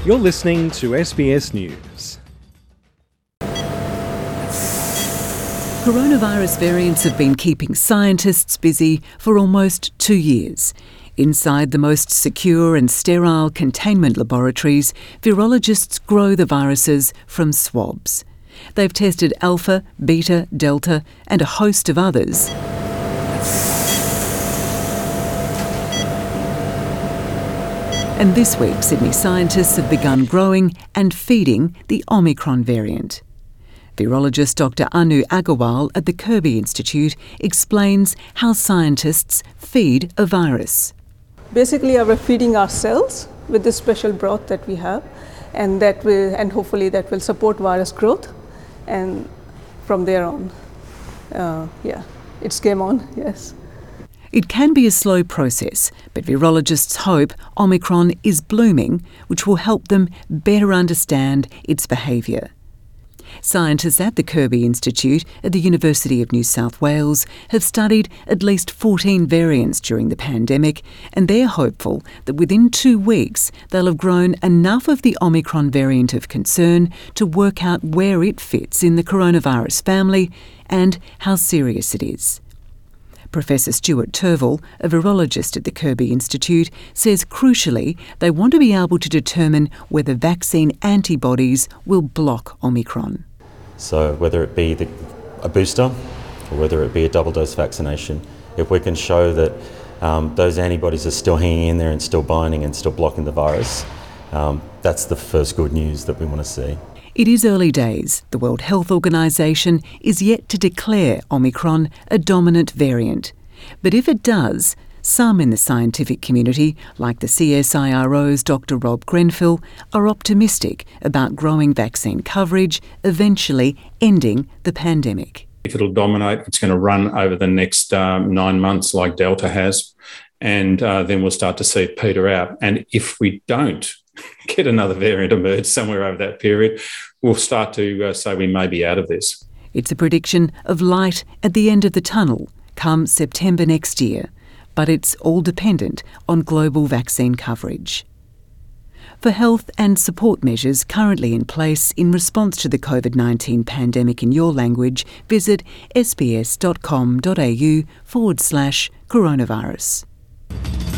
You're listening to SBS News. Coronavirus variants have been keeping scientists busy for almost 2 years. Inside the most secure and sterile containment laboratories, virologists grow the viruses from swabs. They've tested Alpha, Beta, Delta and a host of others. And this week, Sydney scientists have begun growing and feeding the Omicron variant. Virologist Dr Anu Agarwal at the Kirby Institute explains how scientists feed a virus. Basically, we're feeding our cells with this special broth that we have, and hopefully that will support virus growth. And from there on, it's game on, yes. It can be a slow process, but virologists hope Omicron is blooming, which will help them better understand its behaviour. Scientists at the Kirby Institute at the University of New South Wales have studied at least 14 variants during the pandemic, and they're hopeful that within 2 weeks they'll have grown enough of the Omicron variant of concern to work out where it fits in the coronavirus family and how serious it is. Professor Stuart Turville, a virologist at the Kirby Institute, says crucially they want to be able to determine whether vaccine antibodies will block Omicron. So whether it be a booster or whether it be a double dose vaccination, if we can show that those antibodies are still hanging in there and still binding and still blocking the virus, that's the first good news that we want to see. It is early days. The World Health Organization is yet to declare Omicron a dominant variant. But if it does, some in the scientific community, like the CSIRO's Dr Rob Grenfell, are optimistic about growing vaccine coverage, eventually ending the pandemic. If it'll dominate, it's going to run over the next 9 months like Delta has, and then we'll start to see it peter out. And if we don't get another variant emerge somewhere over that period, we'll start to say we may be out of this. It's a prediction of light at the end of the tunnel come September next year, but it's all dependent on global vaccine coverage. For health and support measures currently in place in response to the COVID-19 pandemic in your language, visit sbs.com.au/coronavirus.